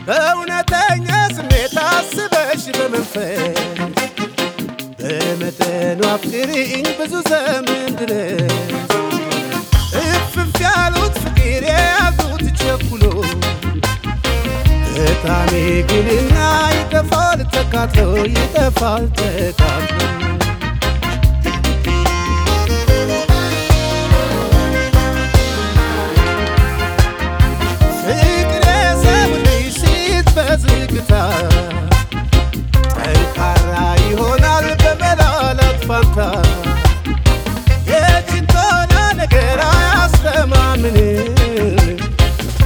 በእውነተኛ ስሜት አስበሽ በመንፈስ በመጠኑ አፍቅሪኝ ብዙ ዘመን ድረስ እፍፍ ያሉት ፍቅር የያዙት ቸኩሎ በጣም ግልና ይጠፋል ተካትሎ